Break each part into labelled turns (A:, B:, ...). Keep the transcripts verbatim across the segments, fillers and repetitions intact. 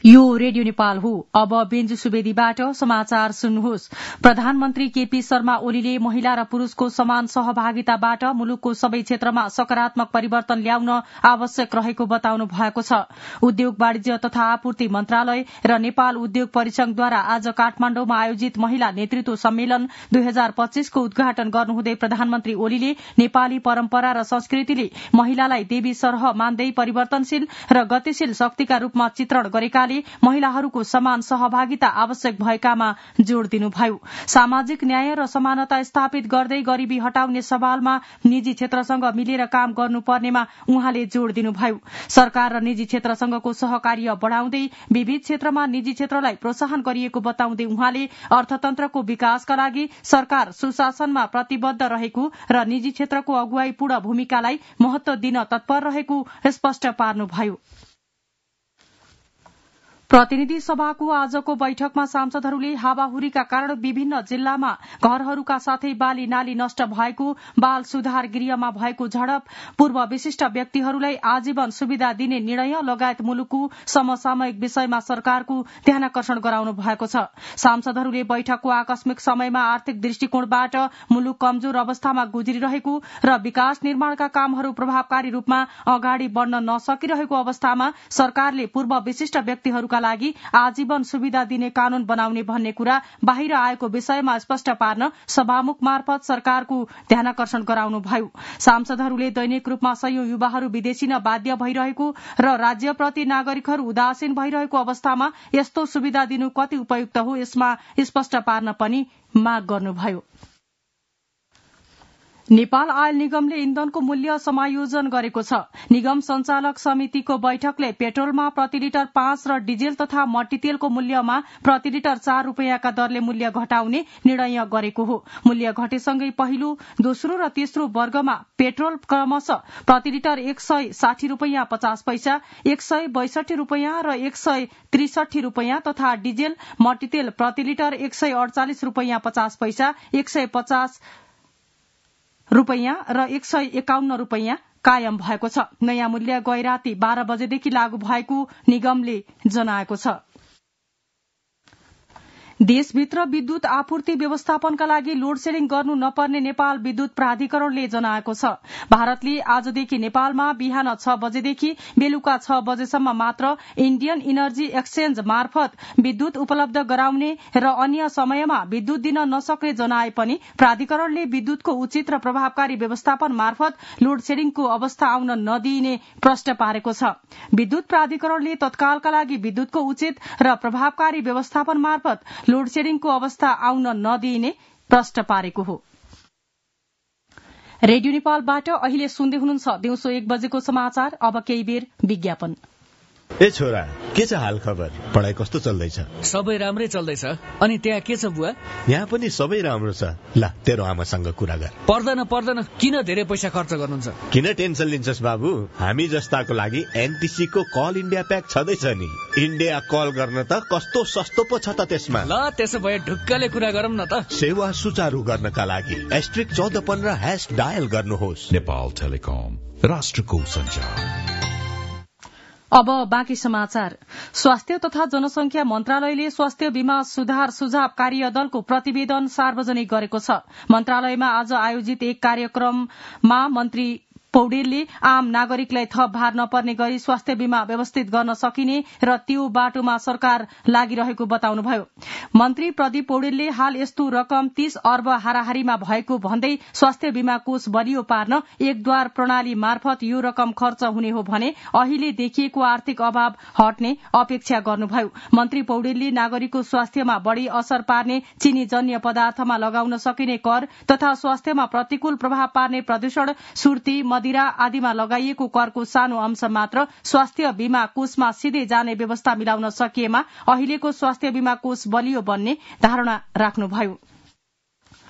A: यो रेडियो नेपाल हो। अब बेन्जु सुवेदीबाट समाचार सुन्नुहोस्। प्रधानमन्त्री केपी शर्मा ओलीले महिला र पुरूषको समान सहभागिताबाट मुलुकको सबै क्षेत्रमा सकारात्मक परिवर्तन ल्याउन आवश्यक रहेको बताउनु भएको छ। उद्योग वाणिज्य तथा आपूर्ति मन्त्रालय र नेपाल उद्योग परिसंघद्वारा आज काठमाण्डुमा आयोजित महिला नेतृत्व सम्मेलन दुई हजार पच्चीसको उद्घाटन गर्नुहुँदै प्रधानमन्त्री ओलीले नेपाली परम्परा र संस्कृतिले महिलालाई देवी सरह मान्दै परिवर्तनशील र गतिशील शक्तिका रूपमा चित्रण गरेकाले महिलाहरूको समान सहभागिता आवश्यक भएकामा जोड़ दिनुभयो। सामाजिक न्याय र समानता स्थापित गर्दै गरीबी हटाउने सवालमा निजी क्षेत्रसँग मिलेर काम गर्नुपर्नेमा उहाँले जोड़ दिनुभयो। सरकार र निजी क्षेत्रसँगको सहकार्य बढ़ाउँदै विविध क्षेत्रमा निजी क्षेत्रलाई प्रोत्साहन गरिएको बताउँदै उहाँले अर्थतन्त्रको विकासका लागि सरकार सुशासनमा प्रतिबद्ध रहेको र निजी क्षेत्रको अगुवाईपूर्ण भूमिकालाई महत्व दिन तत्पर रहेको स्पष्ट पार्नुभयो। प्रतिनिधि सभाको आजको बैठकमा सांसदहरूले हावाहुरीका कारण विभिन्न जिल्लामा घरहरूका साथै बाली नाली नष्ट भएको, बाल सुधार गृहमा भएको झडप, पूर्व विशिष्ट व्यक्तिहरूलाई आजीवन सुविधा दिने निर्णय लगायत मुलुकको समसामयिक विषयमा सरकारको ध्यानाकर्षण गराउनु भएको छ। सांसदहरूले बैठकको आकस्मिक समयमा आर्थिक दृष्टिकोणबाट मुलुक कमजोर अवस्थामा गुज्रिरहेको र विकास निर्माणका कामहरू प्रभावकारी रूपमा अगाडि बढ़न नसकिरहेको अवस्थामा सरकारले पूर्व विशिष्ट व्यक्तिहरूका लागि आजीवन सुविधा दिने कानून बनाउने भन्ने कुरा बाहिर आएको विषयमा स्पष्ट पार्न सभामुख मार्फत सरकारको ध्यानाकर्षण गराउनुभयो। सांसदहरूले दैनिक रूपमा सयौं युवाहरू विदेशिन बाध्य भइरहेको र राज्यप्रति नागरिकहरू उदासीन भइरहेको अवस्थामा यस्तो सुविधा दिनु कति उपयुक्त हो यसमा स्पष्ट पार्न पनि माग गर्नुभयो। नेपाल आयल निगमले इन्धनको मूल्य समायोजन गरेको छ। निगम संचालक समितिको बैठकले पेट्रोलमा प्रति लिटर पाँच र डिजेल तथा मट्टीतेलको मूल्यमा प्रति लिटर चार रूपियाँका दरले मूल्य घटाउने निर्णय गरेको हो। मूल्य घटेसँगै पहिलो, दोस्रो र तेस्रो वर्गमा पेट्रोल क्रमशः प्रति लिटर एक सय साठी रूपियाँ पचास पैसा, एक सय बैसठी रूपियाँ र एक सय त्रिसठी रूपियाँ तथा डिजेल मट्टीतेल प्रति लिटर एक सय अडचालिस रूपियाँ पचास पैसा, एक सय पचास रूपियाँ र एक सय एकाउन्न रूपियाँ कायम भएको छ। नयाँ मूल्य गए राति बाह्र बजेदेखि लागू भएको निगमले जनाएको छ। देशभित्र विद्युत आपूर्ति व्यवस्थापनका लागि लोड सेडिङ गर्नु नपर्ने नेपाल विद्युत प्राधिकरणले जनाएको छ। भारतले आजदेखि नेपालमा बिहान छ बजेदेखि बेलुका छ बजेसम्म मात्र इण्डियन इनर्जी एक्सचेन्ज मार्फत विद्युत उपलब्ध गराउने र अन्य समयमा विद्युत दिन नसक्ने जनाए पनि प्राधिकरणले विद्युतको उचित र प्रभावकारी व्यवस्थापन मार्फत लोड सेडिङको अवस्था आउन नदिइने प्रश्न पारेको छ। विद्युत प्राधिकरणले तत्कालका लागि विद्युतको उचित र प्रभावकारी व्यवस्थापन मार्फत लोड सेडिङको अवस्था आउन नदिइने प्रश्न पारेको हो। रेडियो नेपालबाट अहिले सुन्दै हुनुहुन्छ दिउँसो एक बजेको समाचार। अब केही बेर विज्ञापन।
B: ए छोरा, के छ हाल खबर? पढाइ कस्तो चल्दैछ?
C: सबै राम्रै चल्दैछ। अनि त्यहाँ के छ बुवा?
B: यहाँ पनि सबै राम्रो छ। ल तेरो आमासँग कुरा गर।
C: पर्दैन पर्दैन, किन धेरै पैसा खर्च गर्नुहुन्छ?
B: किन टेन्सन लिन्छस् बाबु? हामी जस्ताको लागि एनटीसी को कल इन्डिया प्याक छँदैछ नि। इन्डिया कल गर्न त कस्तो सस्तो पो छ त त्यसमा।
C: ल त्यसो भए ढुक्कले कुरा गरौँ न त।
B: सेवा सुचारू गर्नका लागि एस्ट्रिक चौध पन्ध्र ह्याश डायल गर्नुहोस्।
D: नेपाल टेलिकम, राष्ट्रको सञ्चार।
A: अब बाँकी समाचार। स्वास्थ्य तथा जनसंख्या मन्त्रालयले स्वास्थ्य बीमा सुधार सुझाव कार्यदलको प्रतिवेदन सार्वजनिक गरेको छ। मन्त्रालयमा आज आयोजित एक कार्यक्रममा मन्त्री पौडेलले आम नागरिकलाई थप भार नपर्ने गरी स्वास्थ्य बीमा व्यवस्थित गर्न सकिने र त्यो बाटोमा सरकार लागिरहेको बताउनुभयो। मन्त्री प्रदीप पौडेलले हाल यस्तो रकम तीस अर्ब हाराहारीमा भएको भन्दै स्वास्थ्य बीमा कोष बलियो पार्न एकद्वार प्रणाली मार्फत यो रकम खर्च हुने हो भने अहिले देखिएको आर्थिक अभाव हट्ने अपेक्षा गर्नुभयो। मन्त्री पौडेलले नागरिकको स्वास्थ्यमा बढ़ी असर पार्ने चिनीजन्य पदार्थमा लगाउन सकिने कर तथा स्वास्थ्यमा प्रतिकूल प्रभाव पार्ने प्रदूषण, सुर्ती, मदिरा आदिमा लगाइएको करको सानो अंश मात्र स्वास्थ्य बीमा कोषमा सिधै जाने व्यवस्था मिलाउन सकिएमा अहिलेको स्वास्थ्य बीमा कोष बलियो बन्ने धारणा राख्नुभयो।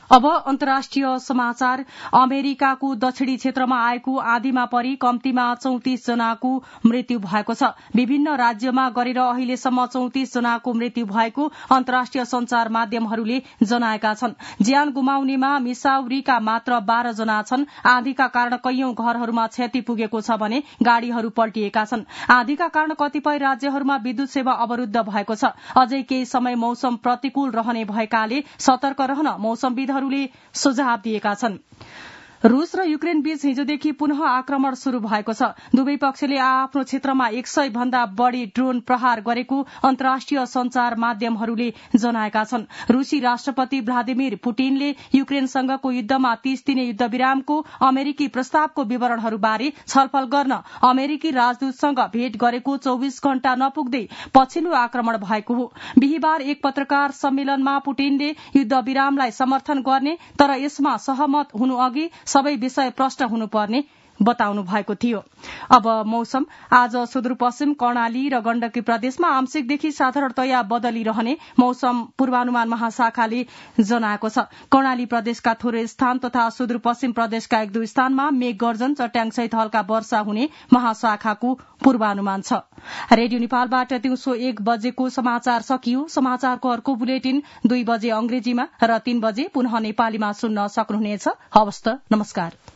A: अब अन्तर्राष्ट्रिय समाचार। अमेरिकाको दक्षिणी क्षेत्रमा आएको आँधीमा परि कम्तीमा चौतिस जनाको मृत्यु भएको छ। विभिन्न राज्यमा गरेर अहिलेसम्म चौतिस जनाको मृत्यु भएको अन्तर्राष्ट्रिय संचार माध्यमहरूले जनाएका छन्। ज्यान गुमाउनेमा मिसाउरीका मात्र बाह्र जना छन्। आँधीका कारण कैयौं घरहरूमा क्षति पुगेको छ भने गाड़ीहरू पल्टिएका छन्। आँधीका कारण कतिपय राज्यहरूमा विद्युत सेवा अवरूद्ध भएको छ। अझै केही समय मौसम प्रतिकूल रहने भएकाले सतर्क रहन मौसमविद हरूले सुझाव दिएका छन्। रूस र युक्रेन बीच हिजोदेखि पुनः आक्रमण शुरू भएको छ। दुवै पक्षले आफ्नो क्षेत्रमा एक सय भन्दा बढ़ी ड्रोन प्रहार गरेको अन्तर्राष्ट्रिय संचार माध्यमहरूले जनाएका छन्। रूसी राष्ट्रपति भ्लादिमिर पुटिनले युक्रेनसँगको युद्धमा तीस दिने युद्ध विरामको अमेरिकी प्रस्तावको विवरणहरूबारे छलफल गर्न अमेरिकी राजदूतसँग भेट गरेको चौविस घण्टा नपुग्दै पछिल्लो आक्रमण भएको हो। बिहिबार एक पत्रकार सम्मेलनमा पुटिनले युद्ध विरामलाई समर्थन गर्ने तर यसमा सहमत हुनु अघि सबै विषय प्रष्ट हुनुपर्ने बताउनु भएको थियो। अब मौसम। आज सुदूरपश्चिम कर्णाली र गण्डकी प्रदेशमा आंशिकदेखि साधारणतया बदली रहने मौसम पूर्वानुमान महाशाखाले जनाएको छ। कर्णाली प्रदेशका थोरै स्थान तथा सुदूरपश्चिम प्रदेशका एक दुई स्थानमा मेघ गर्जन चट्याङसहित हल्का वर्षा हुने महाशाखाको पूर्वानुमान छ। रेडियो नेपालबाट दिउँसो एक बजेको समाचार सकियो। समाचारको अर्को बुलेटिन दुई बजे अंग्रेजीमा र तीन बजे पुनः नेपालीमा सुन्न सक्नुहुनेछ। हवस् त, नमस्कार।